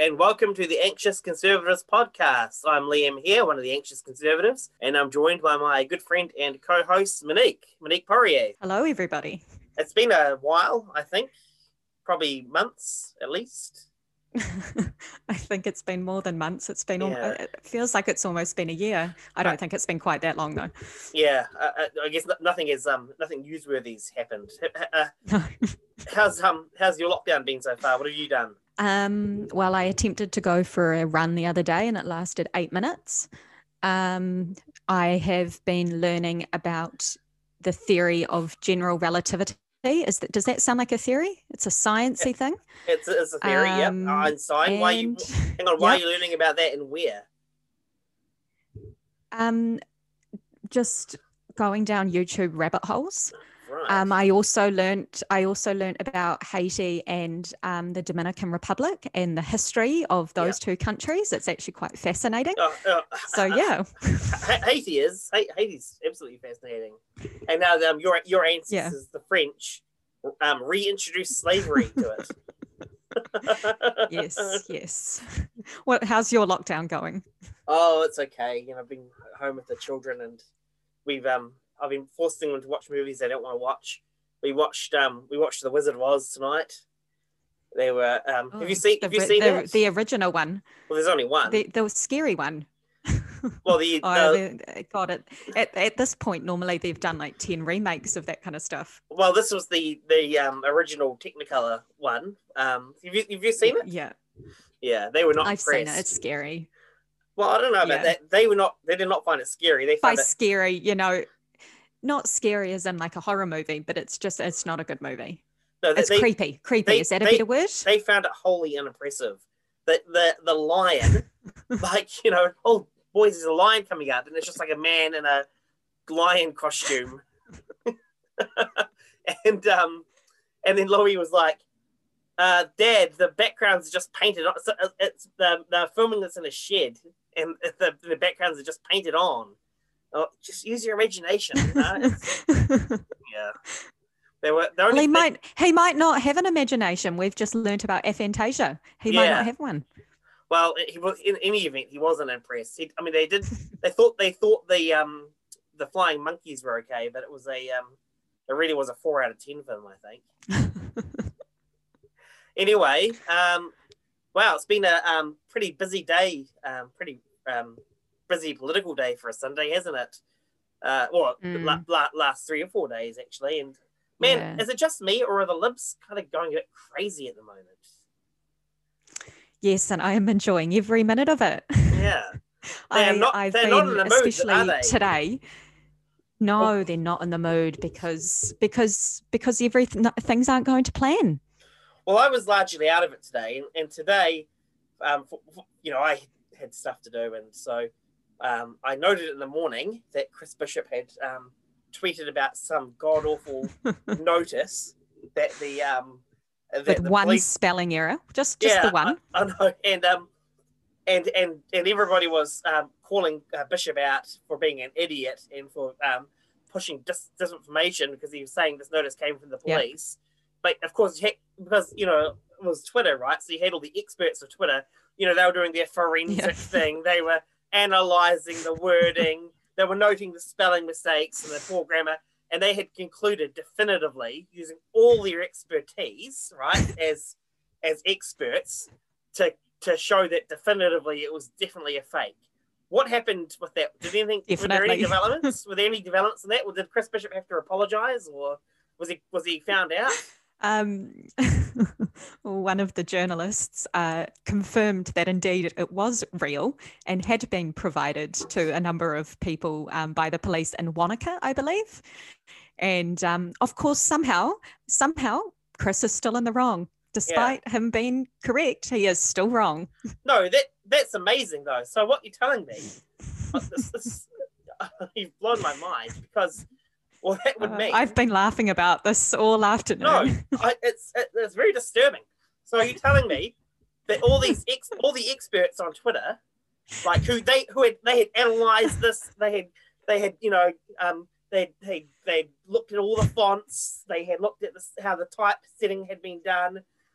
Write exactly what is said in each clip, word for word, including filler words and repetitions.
and welcome to the Anxious Conservatives podcast. I'm Liam here, one of the Anxious Conservatives, and I'm joined by my good friend and co-host, Monique, Monique Poirier. Hello, everybody. It's been a while, I think, probably months at least. I think it's been more than months. It's been, Yeah. it feels like it's almost been a year. I don't think it's been quite that long though. Yeah, I, I guess nothing is um nothing newsworthy's happened. Uh, No. how's um how's your lockdown been so far? What have you done? Um, well, I attempted to go for a run the other day and it lasted eight minutes. Um, I have been learning about the theory of general relativity. Is that, does that sound like a theory? It's a sciencey it, thing. It's, it's a theory, um, yeah. Einstein. Why you? Hang on. Why yep. are you learning about that and where? Um, just going down YouTube rabbit holes. Right. Um, I also learnt. I also learnt about Haiti and um, the Dominican Republic and the history of those yeah. two countries. It's actually quite fascinating. Uh, uh, so yeah, Haiti is Haiti's absolutely fascinating. And now um, your your ancestors, yeah. the French, um, reintroduced slavery to it. yes, yes. What? How's your lockdown going? Oh, it's okay. You know, I've been home with the children, and we've um. I've been forcing them to watch movies they don't want to watch. We watched um we watched The Wizard of Oz tonight. They were um oh, have you seen the, have you seen the, it? The original one. Well, there's only one. The, the scary one. Well, the, oh, the got it. At, at this point, normally they've done like ten remakes of that kind of stuff. Well, this was the the um original Technicolor one. Um, have you have you seen it? Yeah. Yeah, they were not. I've impressed. seen it. It's scary. Well, I don't know about yeah. that. They were not. They did not find it scary. They by found it scary, you know. Not scary as in like a horror movie, but it's just, it's not a good movie. No, they, it's they, creepy. Creepy. They, Is that a they, better word? They found it wholly unimpressive. The, the, the lion, like, you know, oh, boys, there's a lion coming up, and it's just like a man in a lion costume. and um, and then Louis was like, uh, Dad, the backgrounds are just painted on. So it's, they're, they're filming this in a shed, and the, the backgrounds are just painted on. Oh, just use your imagination. You know? yeah, they were. Only well, he thing... might. He might not have an imagination. We've just learnt about aphantasia. He yeah. might not have one. Well, he was in any event. He wasn't impressed. He, I mean, they did. They thought. They thought the um the flying monkeys were okay, but it was a um. It really was a four out of ten film, I think. Anyway, um, wow, it's been a um pretty busy day. Um, pretty um. busy political day for a Sunday, hasn't it? Uh, well, mm. la- la- last three or four days actually. And man, yeah. is it just me or are the libs kind of going a bit crazy at the moment? Yes, and I am enjoying every minute of it. Yeah, they're I, not. I've They're been, not in the mood, especially are they? today. No, well, they're not in the mood because because because everything things aren't going to plan. Well, I was largely out of it today, and, and today, um, for, for, you know, I had stuff to do, and so. Um, I noted in the morning that Chris Bishop had um, tweeted about some god awful notice that the um, that with the one police... spelling error, just just yeah, the one. I, I know, and um, and and and everybody was um, calling uh, Bishop out for being an idiot and for um, pushing dis- disinformation because he was saying this notice came from the police. Yep. But of course, had, because you know it was Twitter, right? So you had all the experts of Twitter. You know, they were doing their forensic yeah. thing. They were analyzing the wording, they were noting the spelling mistakes and the poor grammar, and they had concluded definitively, using all their expertise, right, as as experts, to to show that definitively it was definitely a fake. What happened with that? Did anything? Definitely. Were there any developments? Were there any developments in that? Or did Chris Bishop have to apologise, or was he was he found out? Um, one of the journalists uh, confirmed that indeed it was real and had been provided to a number of people um, by the police in Wanaka, I believe. And um, of course, somehow, somehow, Chris is still in the wrong. Despite yeah. him being correct, he is still wrong. No, that that's amazing though. So what you're telling me, this, this, you've blown my mind because. Well, that would uh, mean I've been laughing about this all afternoon. No, I, it's it, it's very disturbing. So are you telling me that all these ex, all the experts on Twitter, like who they who had they had analysed this, they had they had you know um they they they looked at all the fonts, they had looked at this, how the typesetting had been done,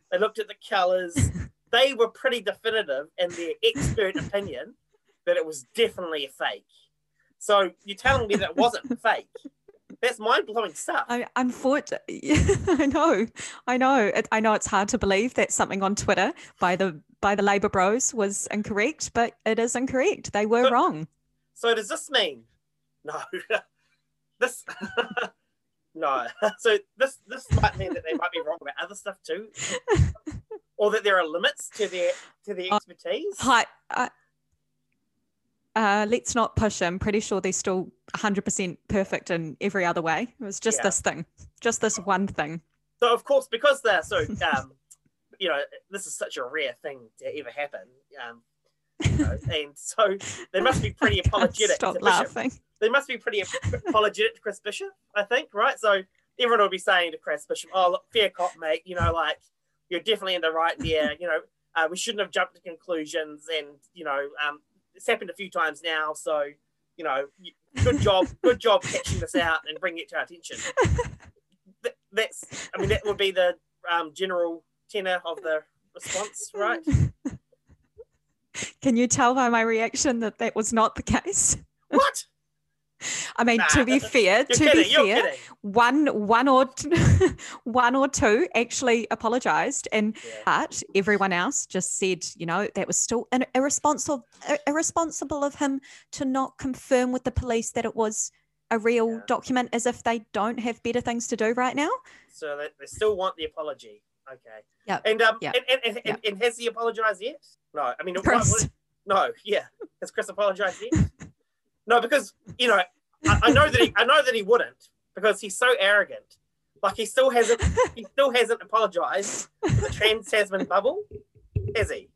They looked at the colours. They were pretty definitive in their expert opinion that it was definitely a fake. So you're telling me that it wasn't fake? That's mind-blowing stuff. I, unfortunately, I know, I know, it, I know. It's hard to believe that something on Twitter by the by the Labour Bros was incorrect, but it is incorrect. They were so, wrong. So does this mean? No, this no. So this this might mean that they might be wrong about other stuff too, or that there are limits to their to their expertise. Hi. Uh, Uh, let's not push him. Pretty sure they're still one hundred percent perfect in every other way. It was just Yeah. this thing, just this one thing. So of course, because they're so, um, you know, this is such a rare thing to ever happen. Um, you know, and so they must be pretty I can't apologetic. Stop to Bishop. laughing. They must be pretty apologetic to Chris Bishop, I think, right? So everyone will be saying to Chris Bishop, "Oh, look, fair cop, mate. You know, like you're definitely in the right there. You know, uh, we shouldn't have jumped to conclusions, and you know, um, it's happened a few times now. So, you know, good job, good job catching this out and bringing it to our attention." That, that's, I mean, that would be the um, general tenor of the response, right? Can you tell by my reaction that that was not the case? What? I mean, Nah. to be fair, You're to kidding, be you're fair, kidding. one, one or t- one or two actually apologised, and Yeah. but everyone else just said, you know, that was still an irresponsible, irresponsible of him to not confirm with the police that it was a real Yeah. document, as if they don't have better things to do right now. So they, they still want the apology. Okay. Yep. And um, Yep. and, and, and, Yep. and has he apologised yet? No. I mean, what- Chris. what- no. Yeah. Has Chris apologised yet? No, because you know, I, I know that he, I know that he wouldn't, because he's so arrogant. Like he still hasn't, he still hasn't apologised for the Trans Tasman bubble, has he?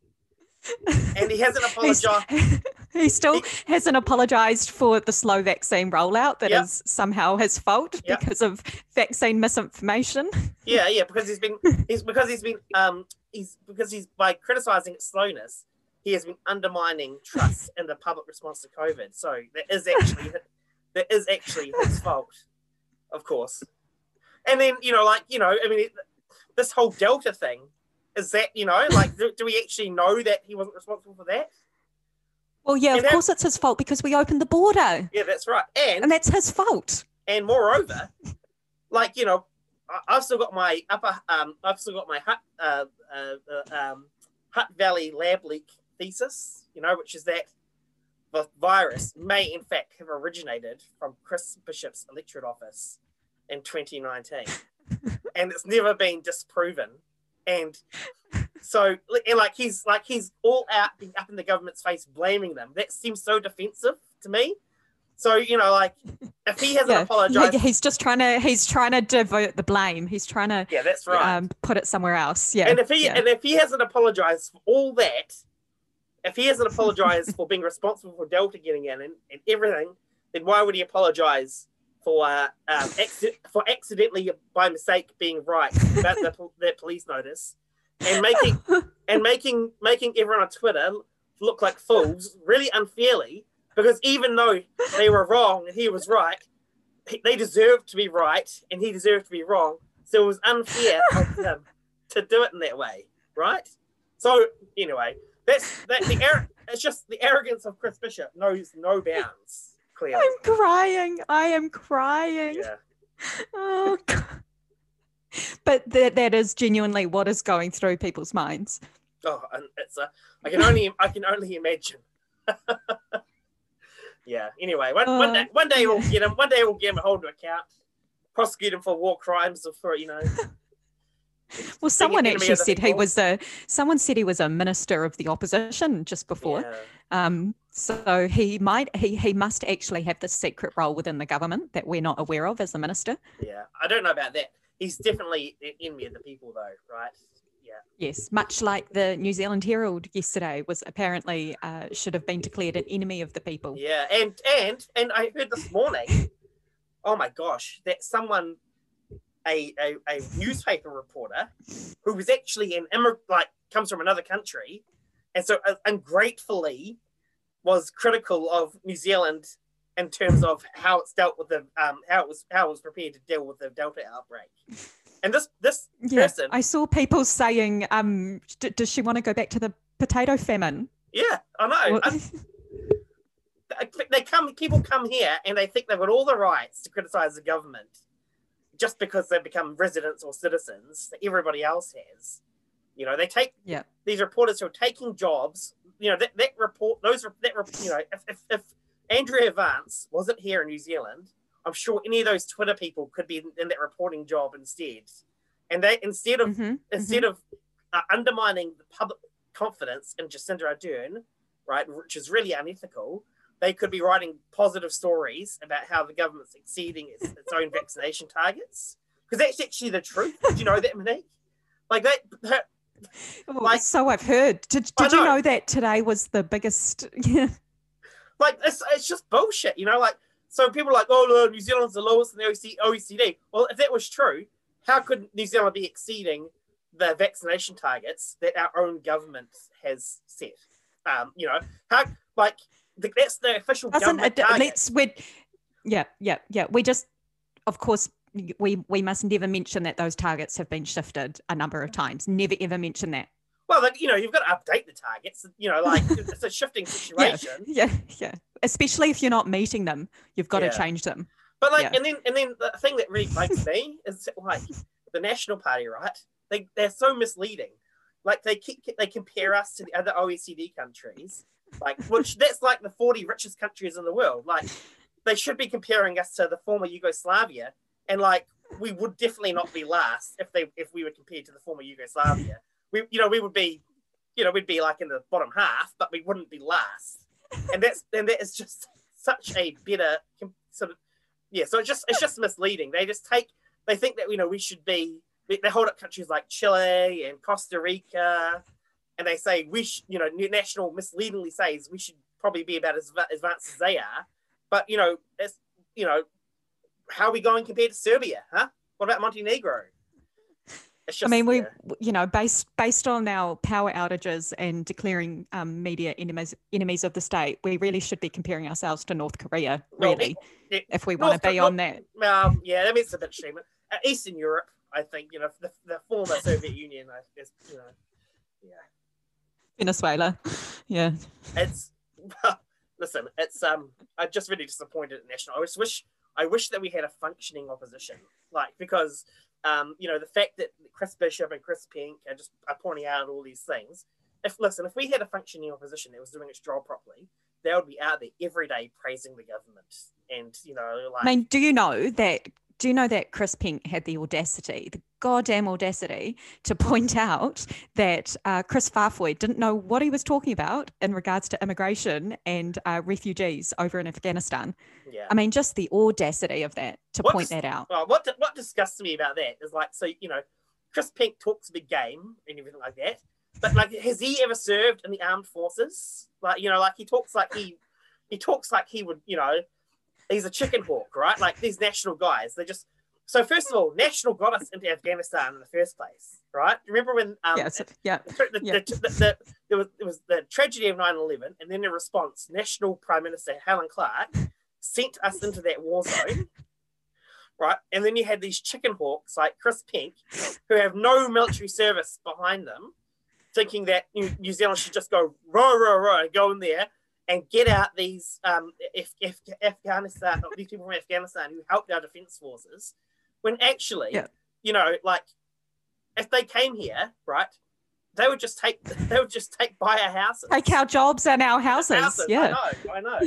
And he hasn't He's- apologised. he still He- hasn't apologised for the slow vaccine rollout that Yep. is somehow his fault Yep. because of vaccine misinformation. Yeah, yeah, because he's been, he's because he's been, um, he's because he's by criticising its slowness, he has been undermining trust in the public response to COVID. So that is actually, that is actually his fault, of course. And then you know, like you know, I mean, it, this whole Delta thing, is that you know, like, do, do we actually know that he wasn't responsible for that? Well, yeah, And of that- course it's his fault because we opened the border, Yeah, that's right. And and that's his fault. And moreover, like you know, I- I've still got my upper, um, I've still got my Hutt, uh, uh, uh, um, Hutt Valley lab leak thesis, you know, which is that the virus may in fact have originated from Chris Bishop's electorate office in twenty nineteen, and it's never been disproven. And so, and like he's like he's all out up in the government's face, blaming them. That seems so defensive to me. So you know, like if he hasn't Yeah, apologized, he- he's just trying to he's trying to divert the blame. He's trying to yeah, that's right. um, put it somewhere else. Yeah, and if he yeah. and if he hasn't apologized for all that, if he hasn't apologized for being responsible for Delta getting in and, and everything, then why would he apologize for uh, um, acci- for accidentally by mistake being right about the, pol- that police notice and making and making making everyone on Twitter look like fools really unfairly, because even though they were wrong and he was right, he- they deserved to be right and he deserved to be wrong. So it was unfair of him to do it in that way, right? So anyway, that's that. The ar- it's just the arrogance of Chris Bishop knows no bounds. Clearly, I'm crying. I am crying. yeah. Oh, God. But that that is genuinely what is going through people's minds. Oh, and it's a. I can only. I can only imagine. Yeah. Anyway, one, one Uh, day, one day we'll get him. One day we'll get him a hold to account, prosecute him for war crimes or for you know. Well, someone enemy actually of the said he people. was a someone said he was a minister of the opposition just before. Yeah. Um, so he might he he must actually have this secret role within the government that we're not aware of as a minister. Yeah. I don't know about that. He's definitely the enemy of the people, though, right? Yeah. Yes, much like the New Zealand Herald yesterday was apparently uh, should have been declared an enemy of the people. Yeah, and and and I heard this morning, oh my gosh, that someone, a a, a newspaper reporter, who was actually an immig- like comes from another country, and so uh, ungratefully was critical of New Zealand in terms of how it's dealt with the um how it was how it was prepared to deal with the Delta outbreak, And this this Yeah, person, I saw people saying, um, d- does she want to go back to the potato famine? yeah, I know. Or- I, they come, people come here and they think they've got all the rights to criticize the government just because they've become residents or citizens that everybody else has. You know, they take yeah. these reporters who are taking jobs. You know, that, that report, those that you know, if, if if Andrea Vance wasn't here in New Zealand, I'm sure any of those Twitter people could be in, in that reporting job instead. And they instead of Mm-hmm, instead mm-hmm. of uh, undermining the public confidence in Jacinda Ardern, right, which is really unethical, they could be writing positive stories about how the government's exceeding its, its own vaccination targets. Because that's actually the truth. Did you know that, Monique? Like that. that Well, like, so I've heard. Did, I did you know. know that today was the biggest? Yeah. Like it's it's just bullshit, you know. Like so, people are like, oh no, New Zealand's the lowest in the O E C D. Well, if that was true, how could New Zealand be exceeding the vaccination targets that our own government has set? Um, you know, how like the, that's the official Doesn't government it, target. let's we yeah yeah yeah we just of course we we must never mention that those targets have been shifted a number of times. Never ever mention that. Well, like, you know, you've got to update the targets. You know, like it's a shifting situation. Yeah, yeah, yeah. Especially if you're not meeting them, you've got Yeah. to change them. But like, Yeah. and then and then the thing that really bugs me is like the National Party, right? They they're so misleading. Like they keep they compare us to the other O E C D countries, like which that's like the forty richest countries in the world. Like they should be comparing us to the former Yugoslavia, and like we would definitely not be last if they if we were compared to the former Yugoslavia. We you know we would be, you know, we'd be like in the bottom half, but we wouldn't be last. And that's and that is just such a better sort of yeah. So it's just it's just misleading. They just take they think that you know we should be. They hold up countries like Chile and Costa Rica, and they say we should, you know, National misleadingly says we should probably be about as advanced as they are. But you know, it's you know, how are we going compared to Serbia? Huh? What about Montenegro? It's just, I mean, we, yeah. you know, based based on our power outages and declaring um, media enemies enemies of the state, we really should be comparing ourselves to North Korea, really, well, yeah, if we want to be North, on that. Um, yeah, that means a bit extreme. Uh, Eastern Europe, I think, you know, the, the former Soviet Union, I guess, you know, yeah. Venezuela, yeah. It's listen, it's um, I'm just really disappointed at National. I just wish, I wish that we had a functioning opposition, like because. Um, you know, the fact that Chris Bishop and Chris Pink are just are pointing out all these things. If listen, if we had a functioning opposition that was doing its job properly, they would be out there every day praising the government. And you know, like I mean, do you know that? Do you know that Chris Pink had the audacity, the goddamn audacity, to point out that uh, Chris Farfoy didn't know what he was talking about in regards to immigration and uh, refugees over in Afghanistan? yeah. I mean, just the audacity of that to What point dis- that out. Well, what what disgusts me about that is like, so you know, Chris Pink talks a big game and everything like that, but like, has he ever served in the armed forces? Like, you know, like he talks like he he talks like he would, you know. He's a chicken hawk, right? Like these National guys, they just. So first of all, National got us into Afghanistan in the first place, right? Remember when? Um, Yes, yeah, the, the, yeah. the, the, the, there was it was the tragedy of nine eleven, and then in response, National Prime Minister Helen Clark sent us into that war zone, right? And then you had these chicken hawks like Chris Pink, who have no military service behind them, thinking that New, New Zealand should just go row, row, row, go in there. And get out these um, if, if Afghanistan, these people from Afghanistan who helped our defense forces, when actually, Yeah. you know, like if they came here, right, they would just take they would just take by our houses, Take our jobs and our houses. houses. Yeah, I know, I know.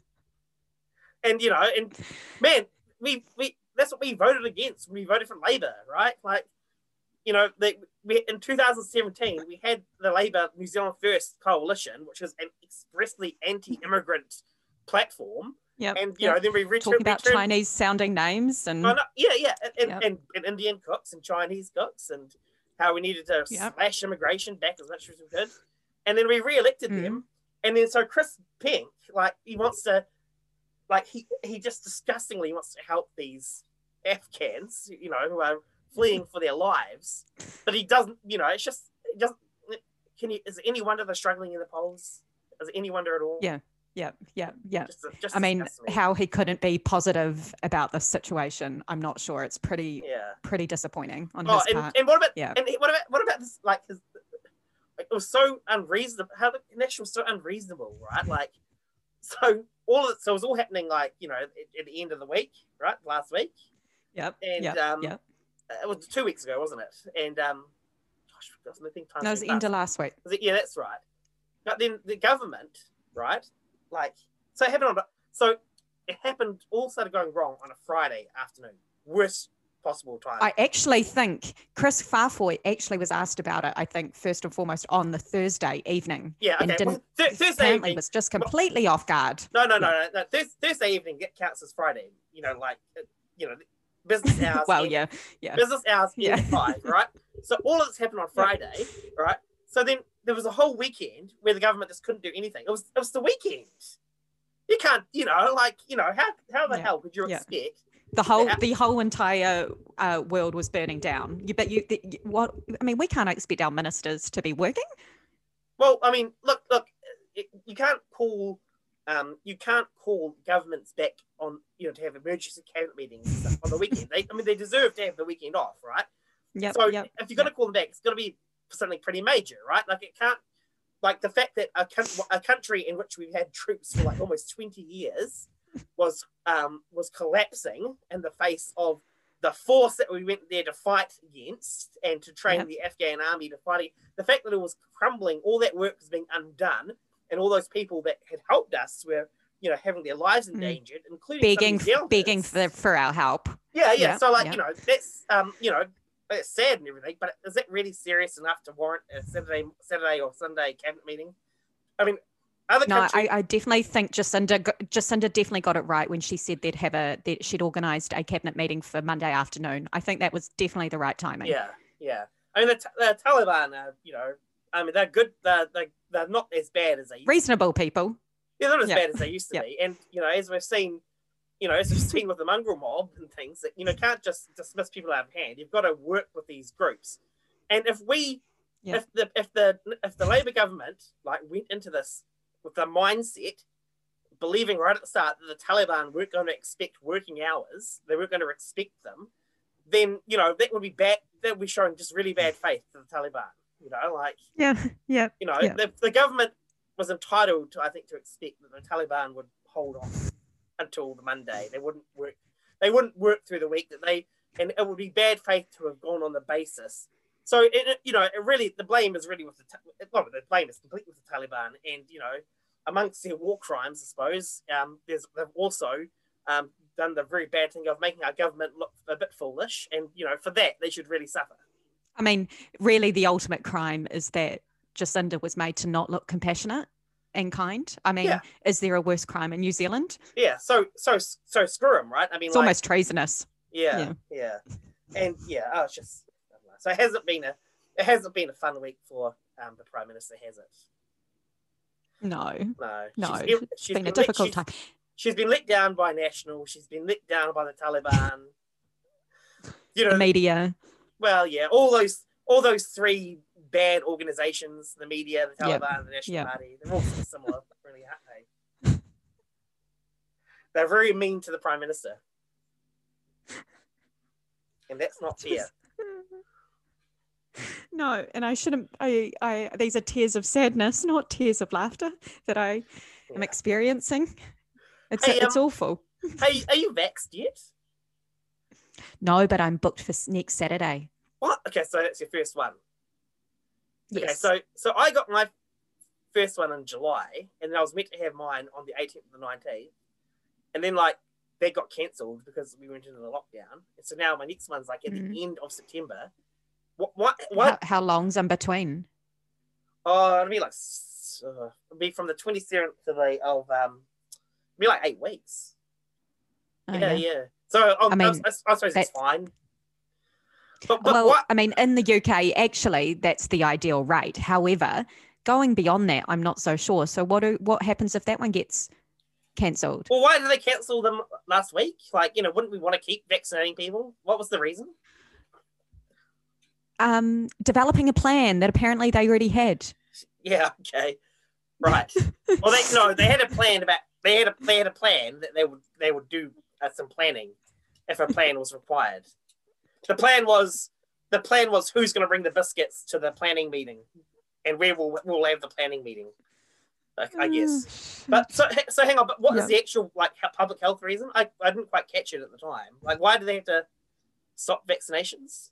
And you know, and man, we we that's what we voted against. We voted for Labour, right? Like, you know, they, we, in two thousand seventeen, we had the Labour New Zealand First coalition, which was an expressly anti-immigrant platform. yeah. And, you know, then we returned... Talking about returned, Chinese sounding names and... oh, no, yeah, yeah, and, and, Yep. and, and Indian cooks and Chinese cooks and how we needed to Yep. slash immigration back as much as we could. And then we re-elected Mm. them. And then so Chris Pink, like, he wants to... Like, he, he just disgustingly wants to help these Afghans, you know, who are fleeing for their lives, but he doesn't, you know, it's just, it doesn't, can you, is it any wonder they're struggling in the polls? Is it any wonder at all? Yeah, yeah, yeah, yeah. Just, just I mean, disgusts me. how he couldn't be positive about this situation, I'm not sure. It's pretty, yeah. pretty disappointing on Oh, his and, part. and what about Yeah. and what about what about this? Like, his, like it was so unreasonable. How the connection was so unreasonable, right? Like, so all of it, so it was all happening like you know at, at the end of the week, right? Last week, Yep. and yep, um, yep. it was two weeks ago, wasn't it? And um, gosh, I think time. No, it was the end of last week. Was it? Yeah, that's right. But then the government, right? Like, so it happened on. So it happened. All started going wrong on a Friday afternoon. Worst possible time. I actually think Chris Farfoy actually was asked about it, I think, first and foremost on the Thursday evening. Yeah, okay. And didn't, well, th- Thursday apparently evening was just completely well, off guard. No, no, no, yeah. no. no. Thurs- Thursday evening it counts as Friday. You know, like, you know, business hours. well, end, yeah, yeah. Business hours yeah. end at five, right? So all of this happened on Friday, yeah. right? So then there was a whole weekend where the government just couldn't do anything. It was it was the weekend. You can't, you know, like, you know, how how the yeah. hell could you yeah. expect? The whole the whole entire uh, world was burning down. You bet you the, what? I mean, we can't expect our ministers to be working. Well, I mean, look, look, you can't call, um, you can't call governments back on, you know, to have emergency cabinet meetings and stuff on the weekend. They, I mean, they deserve to have the weekend off, right? Yeah. So yep, if you're going to yep. call them back, it's going to be for something pretty major, right? Like it can't, like the fact that a, a country in which we've had troops for like almost twenty years was um, was collapsing in the face of the force that we went there to fight against and to train yep. the Afghan army to fight. The fact that it was crumbling, all that work was being undone, and all those people that had helped us were, you know, having their lives endangered, mm. including begging, begging for, for our help. Yeah, yeah. Yep. So, like, yep. you know, that's, um, you know, it's sad and everything, but is it really serious enough to warrant a Saturday, Saturday or Sunday cabinet meeting? I mean, other no, countries... I, I definitely think Jacinda Jacinda definitely got it right when she said they'd have a that she'd organised a cabinet meeting for Monday afternoon. I think that was definitely the right timing. Yeah, yeah. I mean, the, the Taliban, are, you know, I mean, they're good. They're, they're, they're not as bad as they used reasonable to be. people. Yeah, they're not as yep. bad as they used to yep. be. And you know, as we've seen, you know, as we've seen with the mongrel mob and things, that you know, can't just dismiss people out of hand. You've got to work with these groups. And if we, yep. if the if the if the Labor government like went into this with the mindset, believing right at the start that the Taliban weren't going to expect working hours, they weren't going to respect them, then, you know, that would be bad. That would be showing just really bad faith to the Taliban, you know, like, yeah, yeah, you know, yeah. The, the government was entitled to, I think, to expect that the Taliban would hold on until the Monday. They wouldn't work, they wouldn't work through the week that they, and it would be bad faith to have gone on the basis. So, it, you know, it really, the blame is really with the, well, the blame is completely with the Taliban. And, you know, amongst their war crimes, I suppose, um, there's, they've also um, done the very bad thing of making our government look a bit foolish. And, you know, for that, they should really suffer. I mean, really, the ultimate crime is that Jacinda was made to not look compassionate and kind. I mean, yeah. is there a worse crime in New Zealand? Yeah, so so so screw them, right? I mean, it's like, almost treasonous. Yeah, yeah, yeah. And yeah, oh, it's just, so it hasn't been a it hasn't been a fun week for um, the Prime Minister, has it? No, no, no. She's been, it's she's been, been a difficult let, time. She's, she's been let down by National. She's been let down by the Taliban. You know, the media. Well, yeah, all those all those three bad organisations: the media, the Taliban, yep. the National yep. Party. They're all sort of similar, really, aren't they? They're very mean to the Prime Minister, and that's not fair. No, and I shouldn't. I, I. These are tears of sadness, not tears of laughter, that I yeah. am experiencing. It's hey, it's um, awful. Are you, are you vaxxed yet? No, but I'm booked for next Saturday. What? Okay, so that's your first one. Yes. Okay, so so I got my first one in July, and then I was meant to have mine on the eighteenth or the nineteenth, and then like that got cancelled because we went into the lockdown, and so now my next one's like at mm. the end of September. What? What? what? How, how long's in between? Oh, it'll be like uh, it'll be from the twenty-seventh to the of um, it'll be like eight weeks. Oh, yeah, yeah, yeah. So um, I mean, I, I suppose it's fine. But, but well, what? I mean, in the U K, actually, that's the ideal rate. However, going beyond that, I'm not so sure. So, what do what happens if that one gets cancelled? Well, why did they cancel them last week? Like, you know, wouldn't we want to keep vaccinating people? What was the reason? Um, developing a plan that apparently they already had. Yeah, okay. Right. Well, they no, they had a plan about they had a they had a plan that they would they would do uh, some planning if a plan was required. The plan was the plan was who's going to bring the biscuits to the planning meeting, and where will we'll have the planning meeting. I, I guess. But so so hang on. But what yeah. is the actual like public health reason? I I didn't quite catch it at the time. Like, why do they have to stop vaccinations?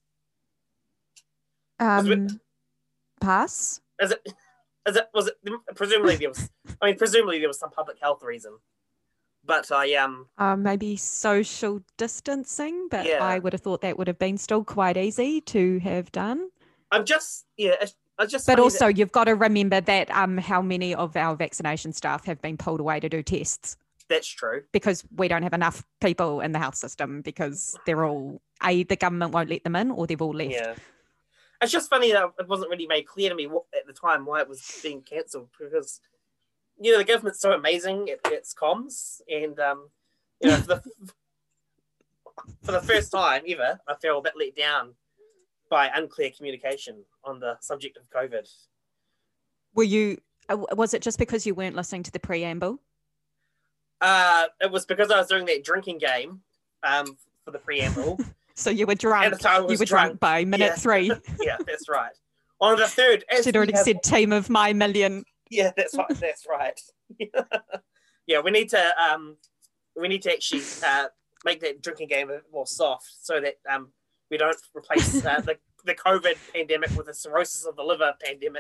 Um, it, pass. Is it? Is it? Was it? Presumably there was. I mean, presumably there was some public health reason. But I um. Uh, maybe social distancing, but yeah. I would have thought that would have been still quite easy to have done. I'm just yeah. I just. But also, that, you've got to remember that um, how many of our vaccination staff have been pulled away to do tests. That's true. Because we don't have enough people in the health system because they're all a the government won't let them in or they've all left. Yeah. It's just funny that it wasn't really made clear to me what, at the time why it was being cancelled, because you know the government's so amazing at its comms, and um, you know for the, for the first time ever, I feel a bit let down by unclear communication on the subject of COVID. Were you? Was it just because you weren't listening to the preamble? Uh, it was because I was doing that drinking game um, for the preamble. So you were drunk. At the time I was you were drunk, drunk by minute yeah. three. Yeah, that's right. On the third, she'd already have... said "team of my million." Yeah, that's right. That's right. Yeah, we need to um, we need to actually uh, make that drinking game a bit more soft, so that um, we don't replace uh, the the COVID pandemic with the cirrhosis of the liver pandemic.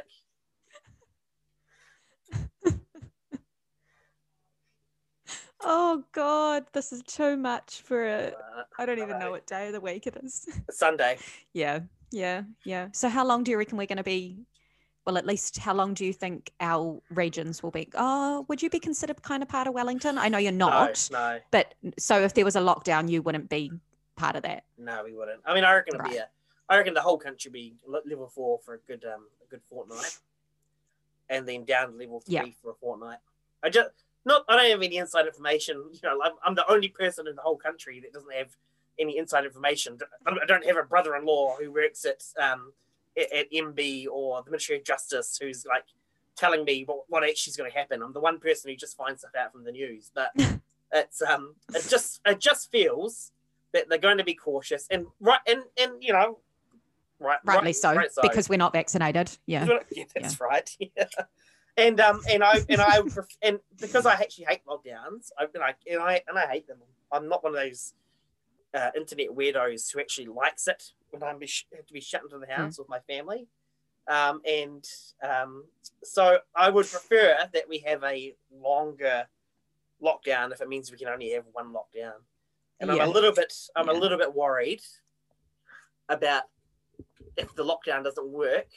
Oh God, this is too much for a. Uh, I don't even know what day of the week it is. Sunday. Yeah, yeah, yeah. So how long do you reckon we're going to be? Well, at least how long do you think our regions will be? Oh, would you be considered kind of part of Wellington? I know you're not. No, no. But so if there was a lockdown, you wouldn't be part of that. No, we wouldn't. I mean, I reckon it'd right. be a. I reckon the whole country would be level four for a good um a good fortnight, and then down to level three yeah. for a fortnight. I just. Not, I don't have any inside information. You know, I'm, I'm the only person in the whole country that doesn't have any inside information. I don't have a brother-in-law who works at um at, at M B or the Ministry of Justice who's like telling me what, what actually is going to happen. I'm the one person who just finds stuff out from the news. But it's um it just it just feels that they're going to be cautious and right and and you know right rightly right, so right because we're not vaccinated. Yeah, yeah that's yeah. right. Yeah. And um and I and I would pref- and because I actually hate lockdowns, I and I and I and I hate them. I'm not one of those uh, internet weirdos who actually likes it when I'm be sh- have to be shut into the house mm. with my family. Um and um so I would prefer that we have a longer lockdown if it means we can only have one lockdown. And yeah. I'm a little bit I'm yeah. a little bit worried about if the lockdown doesn't work.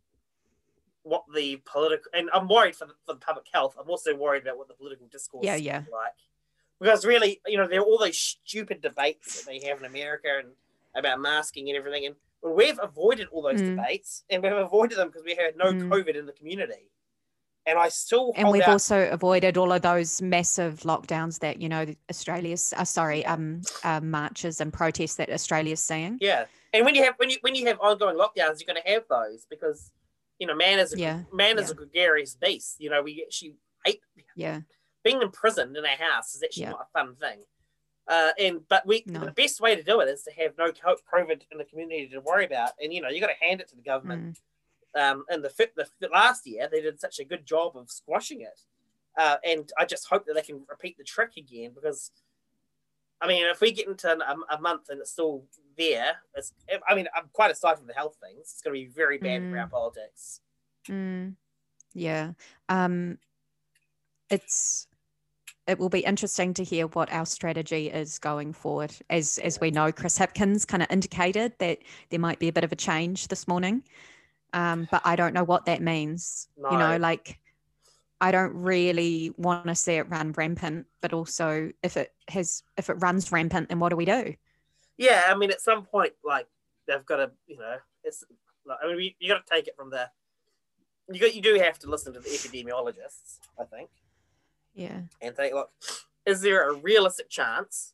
What the political and I'm worried for the, for the public health. I'm also worried about what the political discourse yeah, yeah. is like, because really, you know, there are all those stupid debates that they have in America and about masking and everything. And well, we've avoided all those mm. debates, and we've avoided them because we had no mm. COVID in the community. And I still and we've out... also avoided all of those massive lockdowns that you know Australia's uh, sorry um uh, marches and protests that Australia's seeing. Yeah, and when you have when you when you have ongoing lockdowns, you're going to have those because. You know, man is a yeah. man yeah. is a gregarious beast. You know, we actually hate yeah. being imprisoned in our house is actually yeah. not a fun thing. Uh, and but we no. the best way to do it is to have no COVID in the community to worry about. And you know, you got to hand it to the government. Mm. Um, and the, the the last year they did such a good job of squashing it. Uh, and I just hope that they can repeat the trick again because. I mean, if we get into a, a month and it's still there, it's, I mean, I'm quite aside from the health things. It's going to be very bad mm. for our politics. Mm. Yeah. Um, it's, it will be interesting to hear what our strategy is going forward. As, as we know, Chris Hipkins kind of indicated that there might be a bit of a change this morning. Um, but I don't know what that means. No. You know, like, I don't really want to see it run rampant, but also if it has, if it runs rampant, then what do we do? Yeah, I mean, at some point, like they've got to, you know, it's. Like, I mean, you, you got to take it from the. You got, you do have to listen to the epidemiologists, I think. Yeah. And think, look, is there a realistic chance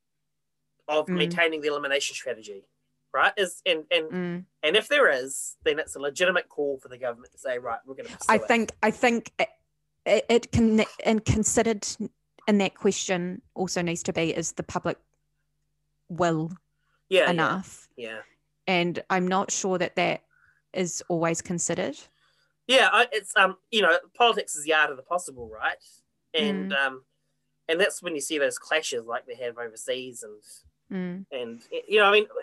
of Mm. maintaining the elimination strategy? Right? Is and and Mm. and if there is, then it's a legitimate call for the government to say, right, we're going to. I think. I think. It, it, it can, and considered in that question also needs to be, is the public will yeah, enough? Yeah. yeah. And I'm not sure that that is always considered. Yeah, I, it's um, you know, politics is the art of the possible, right? And Mm. um, and that's when you see those clashes like they have overseas, and Mm. and you know, I mean,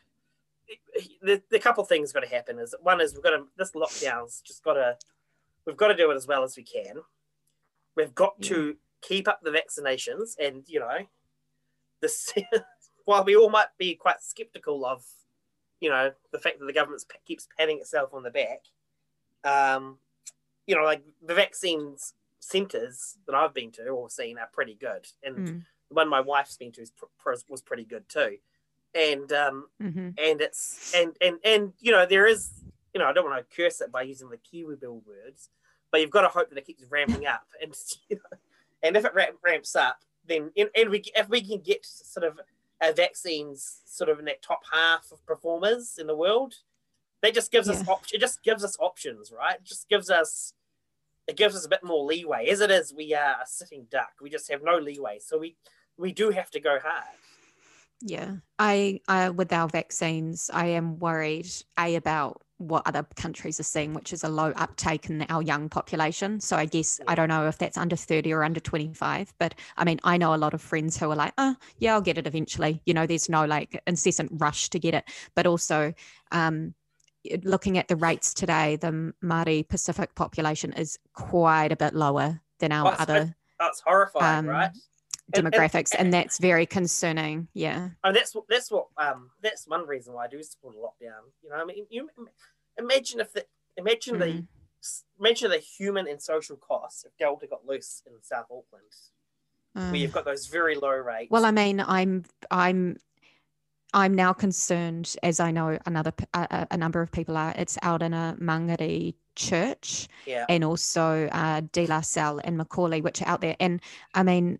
the the couple things got to happen is one is we've got to this lockdown's just got to we've got to do it as well as we can. We've got Yeah. to keep up the vaccinations, and you know, this while we all might be quite skeptical of, you know, the fact that the government keeps patting itself on the back. Um, you know, like the vaccines centres that I've been to or seen are pretty good, and Mm. the one my wife's been to was pretty good too. And um, mm-hmm. and it's and and and you know, there is, you know, I don't want to curse it by using the Kiwi Bill words, but you've got to hope that it keeps ramping up, and you know, and if it ramps up, then and we if we can get sort of our vaccines sort of in that top half of performers in the world. That just gives yeah. us op- it just gives us options, right? It just gives us it gives us a bit more leeway. As it is, we are a sitting duck. We just have no leeway, so we we do have to go hard. Yeah, I, I with our vaccines, I am worried a about what other countries are seeing, which is a low uptake in our young population. So I guess yeah. I don't know if that's under thirty or under twenty-five, but I mean, I know a lot of friends who are like, oh, yeah, I'll get it eventually. You know, there's no like incessant rush to get it, but also. Um, Looking at the rates today, the Māori Pacific population is quite a bit lower than our oh, other. That's horrifying, um, right? Demographics, and, and, and that's very concerning. Yeah. Oh, that's what that's what um that's one reason why I do support a lockdown. You know, I mean, you imagine if the imagine mm. the imagine the human and social costs if Delta got loose in South Auckland, um, where you've got those very low rates. Well, I mean, I'm I'm. I'm now concerned, as I know another a, a number of people are. It's out in a Mangere church, yeah. and also uh, De La Salle and Macaulay, which are out there. And I mean,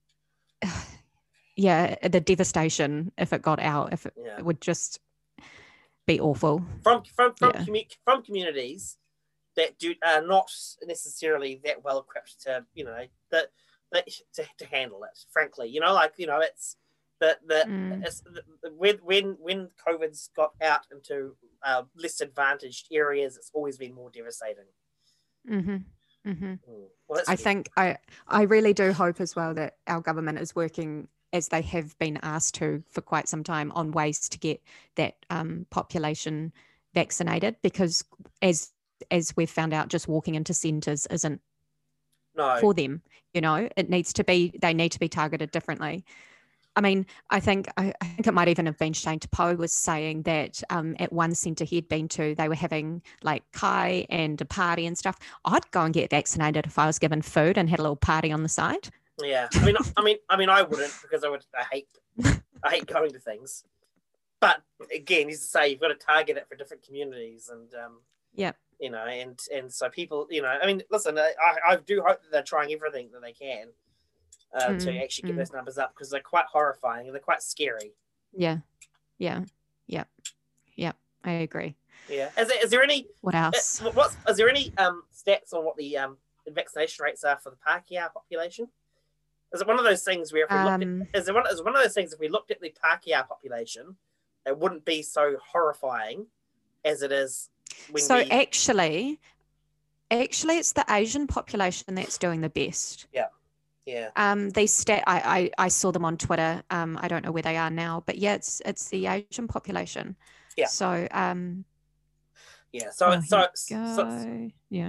yeah, the devastation if it got out, if it, yeah. it would just be awful. From from from, yeah. commu- from communities that do are not necessarily that well equipped to, you know, that that to, to handle it. Frankly, you know, like you know, it's. That that mm. when when when COVID's got out into uh, less advantaged areas, it's always been more devastating. Mm-hmm. Mm-hmm. Mm. Well, I think I I really do hope as well that our government is working, as they have been asked to for quite some time, on ways to get that um, population vaccinated, because as as we've found out, just walking into centres isn't no. for them. You know, it needs to be they need to be targeted differently. I mean, I think I think it might even have been Shane Tapo was saying that um, at one centre he'd been to, they were having like kai and a party and stuff. I'd go and get vaccinated if I was given food and had a little party on the side. Yeah, I mean, I mean, I mean, I wouldn't, because I would. I hate, I hate going to things. But again, as to say, you've got to target it for different communities, and um, yeah, you know, and and so people, you know, I mean, listen, I I do hope that they're trying everything that they can. Uh, mm, to actually get mm. those numbers up, because they're quite horrifying and they're quite scary. Yeah, yeah, yeah, yeah. I agree. Yeah. Is there, is there any? What else? Uh, what's is there any um stats on what the um vaccination rates are for the Pākehā population? Is it one of those things where if we um, looked at, is it one is it one of those things if we looked at the Pākehā population, it wouldn't be so horrifying as it is. When so we... actually, actually, it's the Asian population that's doing the best. Yeah. Yeah. Um, they stat. I, I I saw them on Twitter. Um, I don't know where they are now, but yeah, it's it's the Asian population. Yeah. So um. Yeah. So oh, so, so yeah.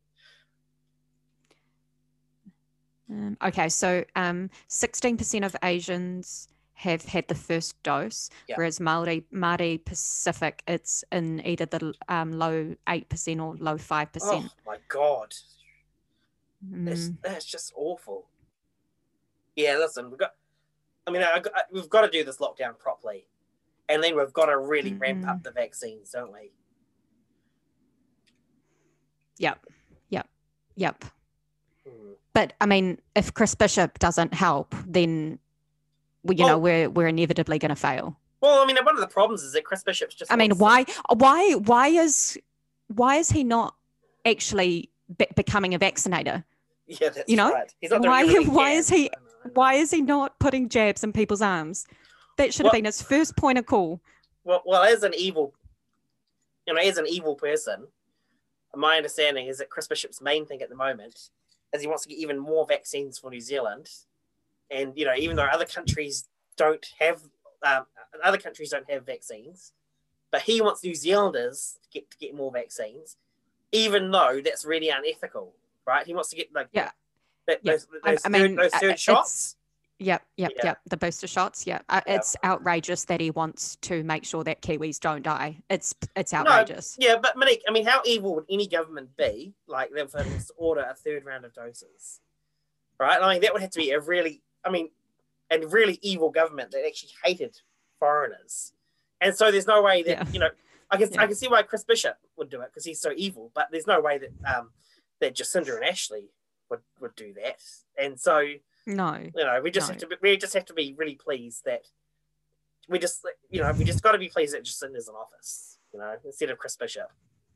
Um, okay, so um, sixteen percent of Asians have had the first dose, yeah. whereas Maori Māori Pacific, it's in either the um, low eight percent or low five percent. Oh my God. Mm. That's, that's just awful. Yeah, listen, we've got, I mean, I, I, we've got to do this lockdown properly. And then we've got to really mm. ramp up the vaccines, don't we? Yep, yep, yep. Mm. But, I mean, if Chris Bishop doesn't help, then, you well, know, we're we're inevitably going to fail. Well, I mean, one of the problems is that Chris Bishop's just... I mean, why, why, why is, why is he not actually be- becoming a vaccinator? Yeah, that's You know, right. He's not doing why? everything he Why can. is he? I know, I know. Why is he not putting jabs in people's arms? That should have Well- been his first point of call. Well, well, as an evil, you know, as an evil person, my understanding is that Chris Bishop's main thing at the moment is he wants to get even more vaccines for New Zealand, and you know, even though other countries don't have, um, other countries don't have vaccines, but he wants New Zealanders to get to get more vaccines, even though that's really unethical, right? He wants to get like Yeah. that, Yeah. those, I- those, I third, mean, those uh, third it's- shots. Yep, yep, Yeah. yep. The booster shots. Yeah, uh, Yeah. it's outrageous that he wants to make sure that Kiwis don't die. It's it's No, outrageous. Yeah, but Monique, I mean, how evil would any government be, like, if it was to order a third round of doses, right? I mean, that would have to be a really, I mean, a really evil government that actually hated foreigners, and so there's no way that Yeah. you know, I can Yeah. I can see why Chris Bishop would do it because he's so evil, but there's no way that um that Jacinda and Ashley would would do that, and so you No. know, we just No. have to be, we just have to be really pleased that we just you know we just got to be pleased that Jacinda's in office, you know, instead of Chris Bishop.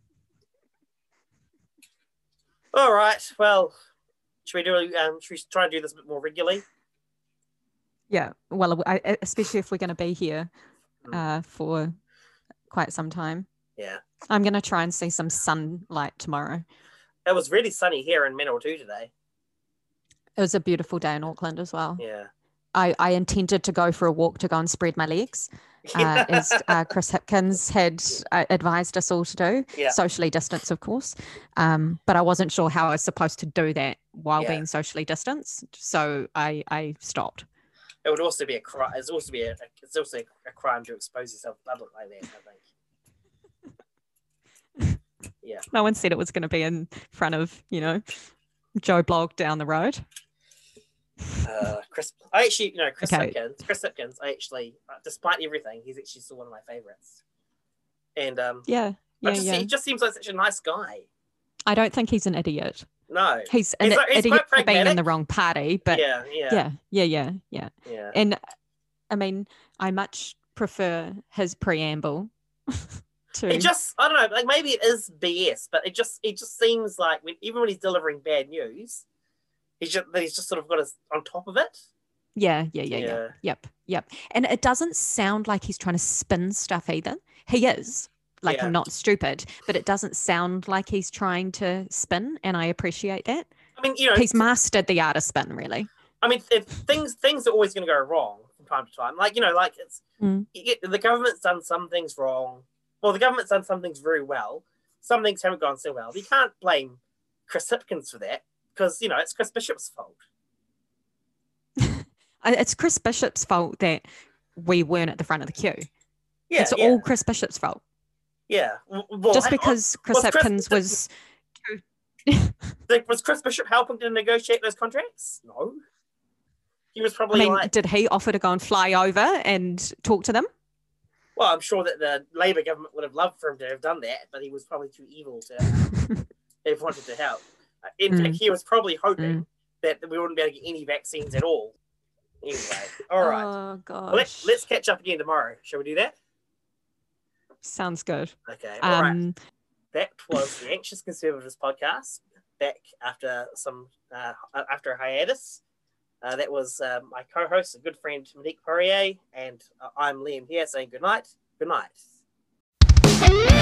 All right. Well, should we do? Um, should we try and do this a bit more regularly? Yeah. Well, I, especially if we're going to be here Mm. uh, for quite some time. Yeah. I'm going to try and see some sunlight tomorrow. It was really sunny here in Manawatu today. It was a beautiful day in Auckland as well. Yeah. I, I intended to go for a walk to go and spread my legs, uh, as uh, Chris Hipkins had uh, advised us all to do, Yeah. socially distance, of course. Um, but I wasn't sure how I was supposed to do that while Yeah. being socially distanced, so I, I stopped. It would also be a crime. It's also be a. It's also a crime to expose yourself in public like that. I think. Yeah. No one said it was going to be in front of, you know, Joe Blogg down the road. Uh, Chris, I actually, you know, Chris Okay. Hipkins. Chris Hipkins. I actually, uh, despite everything, he's actually still one of my favorites. And um, Yeah, I yeah, just, yeah. he just seems like such a nice guy. I don't think he's an idiot. No. He's an He's like- he's idiot quite for being in pragmatic. the wrong party, but yeah. Yeah. yeah, yeah, yeah, yeah. Yeah. And I mean, I much prefer his preamble to. It just, I don't know, like maybe it is B S, but it just, it just seems like when, even when he's delivering bad news, he's just, he's just sort of got us on top of it. Yeah, yeah, yeah, yeah, Yeah. Yep, yep. And it doesn't sound like he's trying to spin stuff either. He is. Like, Yeah. I'm not stupid, but it doesn't sound like he's trying to spin, and I appreciate that. I mean, you know, He's mastered the art of spin, really. I mean, if things things are always going to go wrong from time to time. Like, you know, like it's Mm. you get, the government's done some things wrong. Well, the government's done some things very well. Some things haven't gone so well. But you can't blame Chris Hipkins for that because, you know, it's Chris Bishop's fault. I- It's Chris Bishop's fault that we weren't at the front of the queue. Yeah, it's yeah, all Chris Bishop's fault. yeah. W- Well, Just hang on. because Chris was Chris- Hipkins was. Like, was Chris Bishop helping to negotiate those contracts? No. He was I probably mean, like, did he offer to go and fly over and talk to them? well, I'm sure that the Labour government would have loved for him to have done that, but he was probably too evil to have wanted to help. Uh, In Mm. fact, he was probably hoping Mm. that we wouldn't be able to get any vaccines at all. Anyway, all right. Oh, gosh. Well, let's, let's catch up again tomorrow. Shall we do that? Sounds good. Okay, all right. Um, That was the Anxious Conservatives podcast, back after some uh, after a hiatus. Uh, that was uh, my co-host, a good friend, Monique Poirier, and uh, I'm Liam here saying good night. Good night.